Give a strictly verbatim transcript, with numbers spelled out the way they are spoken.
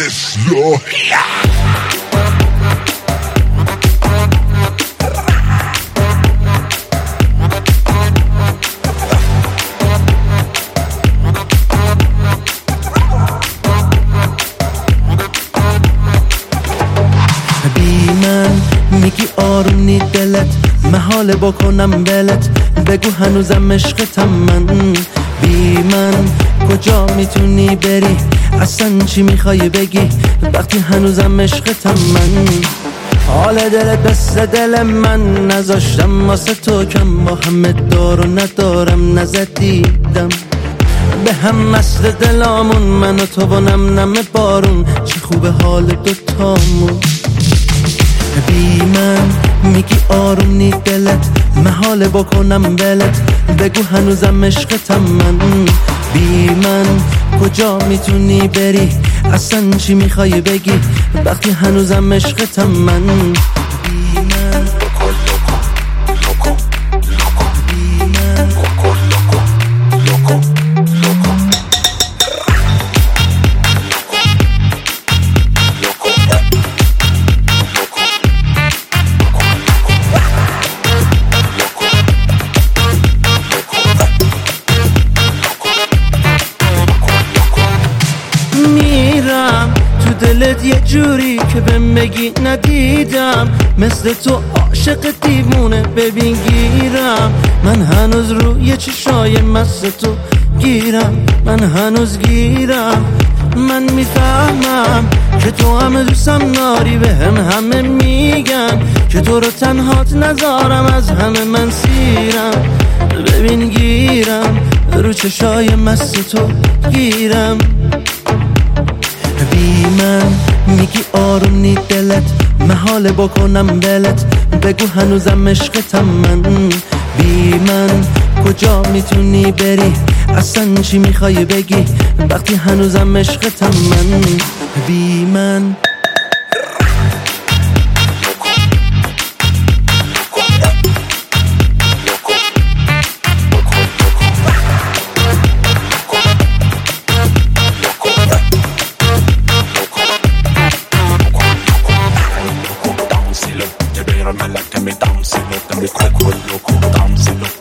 اصلاحی. بی من میگی آروم دلت، محاله بکنم بلت، بگو هنوزم عشقتم من. بی من کجا میتونی بری، اصلا چی میخوای بگی وقتی هنوزم عشقتم من. حال دلت بس دل من، نذاشتم واسه تو کم، با همه دار و ندارم نزدیدم به هم مثل دلامون، من و تو و نم نم بارون، چی خوبه حال دوتامون. بی من میگی آروم نی دلت، محاله بکنم بلت، بگو هنوزم عشقتم من. بی من کجا میتونی بری، اصلا چی میخوای بگی وقتی هنوزم عشقتم من. بی من میرم تو دلت یه جوری که بهم بگی ندیدم، مثل تو عاشق دیوونه ببین گیرم. من هنوز روی چشای مثل تو گیرم، من هنوز گیرم. من میفهمم که تو همه دوستم داری، به هم همه میگن که تو رو تنهات نذارم، از همه من سیرم ببین گیرم، رو چشای مثل تو گیرم. بی من میگی آروم نی دلت، محاله بکنم بلت، بگو هنوزم عشقتم من. بی من کجا میتونی بری، اصلا چی میخوای بگی وقتی هنوزم عشقتم من. بی من Me bounce it, look, dame bounce it, look, dame coco, loco, bounce it, look.